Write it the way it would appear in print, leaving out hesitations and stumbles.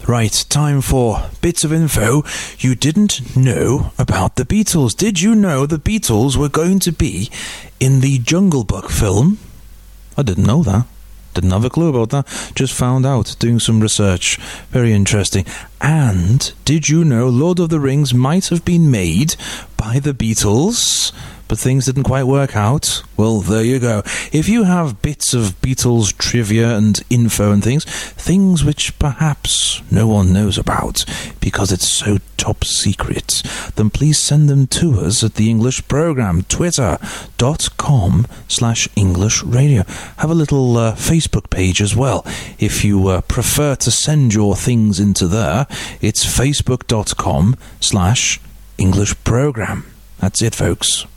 Right, time for bits of info you didn't know about the Beatles. Did you know the Beatles were going to be in the Jungle Book film? I didn't know that. Didn't have a clue about that. Just found out doing some research. Very interesting. And did you know Lord of the Rings might have been made by the Beatles, but things didn't quite work out? Well, there you go. If you have bits of Beatles trivia and info and things which perhaps no one knows about because it's so top secret, then please send them to us at the English Programme, twitter.com/English Radio. Have a little Facebook page as well. If you prefer to send your things into there, it's facebook.com/English Programme. That's it, folks.